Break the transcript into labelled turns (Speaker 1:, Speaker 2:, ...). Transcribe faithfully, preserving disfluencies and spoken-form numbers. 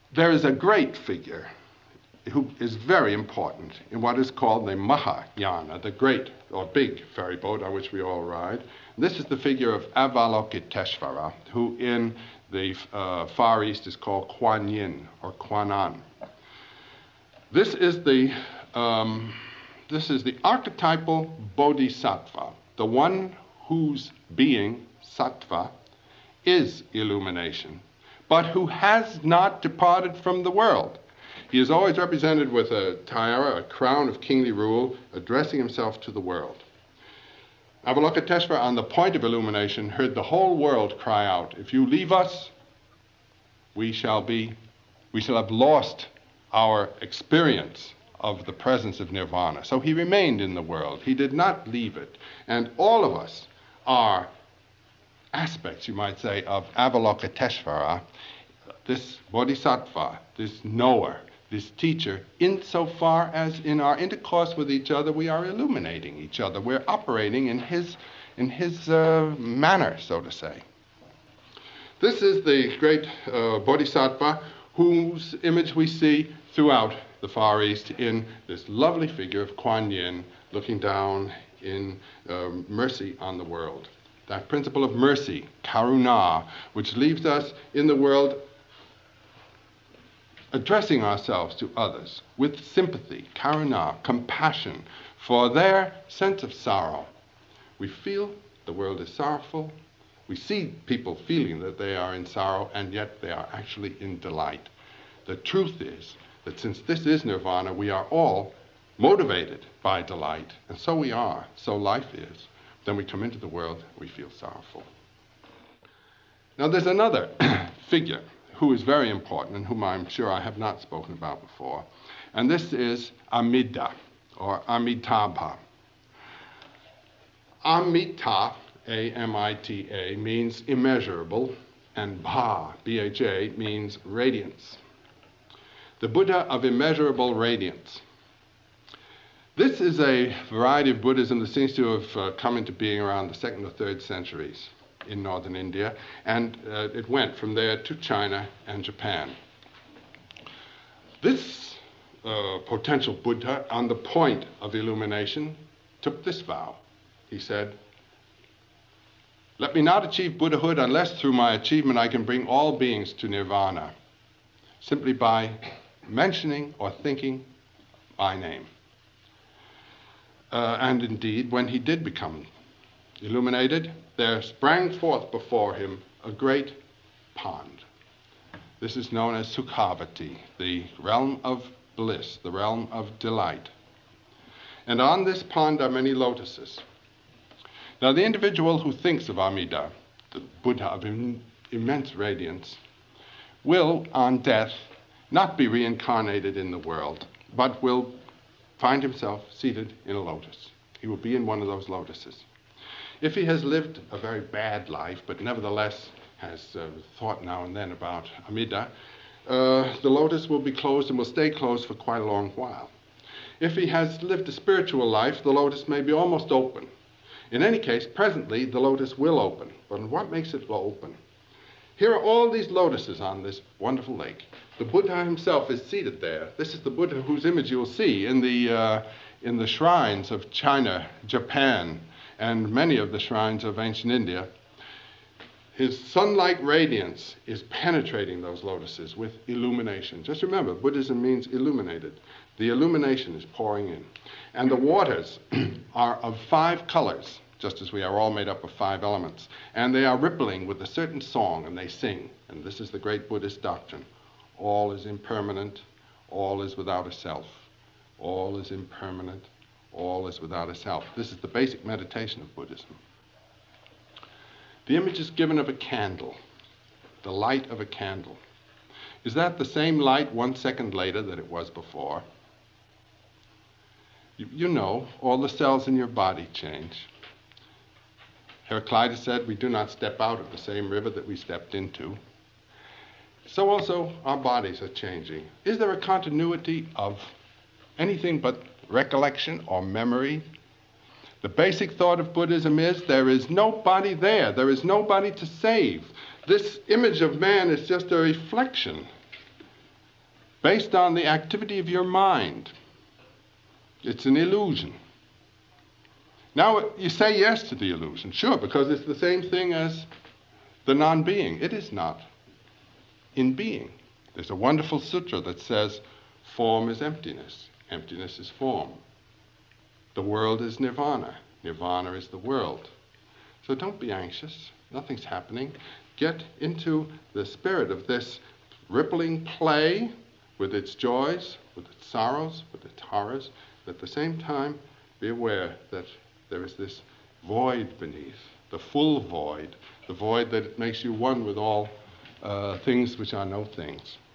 Speaker 1: there is a great figure who is very important in what is called the Mahayana, the great or big ferry boat on which we all ride. This is the figure of Avalokiteshvara, who in the uh, Far East is called Kuan Yin or Kuan An. This is the um, this is the archetypal bodhisattva, the one whose being, sattva, is illumination, but who has not departed from the world. He is always represented with a tiara, a crown of kingly rule, addressing himself to the world. Avalokiteshvara, on the point of illumination, heard the whole world cry out, "If you leave us, we shall be, we shall have lost our experience of the presence of nirvana." So he remained in the world. He did not leave it. And all of us are aspects, you might say, of Avalokiteshvara, this bodhisattva, this knower, this teacher, insofar as in our intercourse with each other we are illuminating each other. We're operating in his, in his uh, manner, so to say. This is the great uh, bodhisattva whose image we see throughout the Far East in this lovely figure of Kuan Yin looking down in um, mercy on the world. That principle of mercy, karuna, which leaves us in the world addressing ourselves to others with sympathy, karuna, compassion for their sense of sorrow. We feel the world is sorrowful. We see people feeling that they are in sorrow, and yet they are actually in delight. The truth is that since this is nirvana, we are all motivated by delight, and so we are, so life is. Then we come into the world, we feel sorrowful. Now there's another figure who is very important and whom I'm sure I have not spoken about before, and this is Amida, or Amitabha. Amita, A M I T A, means immeasurable, and Bha, B H A, means radiance. The Buddha of immeasurable radiance. This is a variety of Buddhism that seems to have uh, come into being around the second or third centuries in northern India, and uh, it went from there to China and Japan. This uh, potential Buddha, on the point of illumination, took this vow. He said, "Let me not achieve Buddhahood unless through my achievement I can bring all beings to nirvana, simply by mentioning or thinking my name." Uh, and indeed, when he did become illuminated, there sprang forth before him a great pond. This is known as Sukhavati, the realm of bliss, the realm of delight. And on this pond are many lotuses. Now, the individual who thinks of Amida, the Buddha of im- immense radiance, will, on death, not be reincarnated in the world, but will find himself seated in a lotus. He will be in one of those lotuses. If he has lived a very bad life, but nevertheless has uh, thought now and then about Amida, uh, the lotus will be closed and will stay closed for quite a long while. If he has lived a spiritual life, the lotus may be almost open. In any case, presently, the lotus will open. But what makes it open? Here are all these lotuses on this wonderful lake. The Buddha himself is seated there. This is the Buddha whose image you'll see in the, uh, in the shrines of China, Japan, and many of the shrines of ancient India. His sunlight radiance is penetrating those lotuses with illumination. Just remember, Buddhism means illuminated. The illumination is pouring in. And the waters are of five colors, just as we are all made up of five elements. And they are rippling with a certain song, and they sing. And this is the great Buddhist doctrine. All is impermanent. All is without a self. All is impermanent. All is without a self. This is the basic meditation of Buddhism. The image is given of a candle, the light of a candle. Is that the same light one second later that it was before? You, you know, all the cells in your body change. Heraclitus said, we do not step out of the same river that we stepped into. So also our bodies are changing. Is there a continuity of anything but recollection or memory? The basic thought of Buddhism is there is nobody there. There is nobody to save. This image of man is just a reflection based on the activity of your mind. It's an illusion. Now, you say yes to the illusion, sure, because it's the same thing as the non-being. It is not in being. There's a wonderful sutra that says, form is emptiness, emptiness is form. The world is nirvana, nirvana is the world. So don't be anxious, nothing's happening. Get into the spirit of this rippling play with its joys, with its sorrows, with its horrors, but at the same time be aware that there is this void beneath, the full void, the void that makes you one with all uh, things which are no things.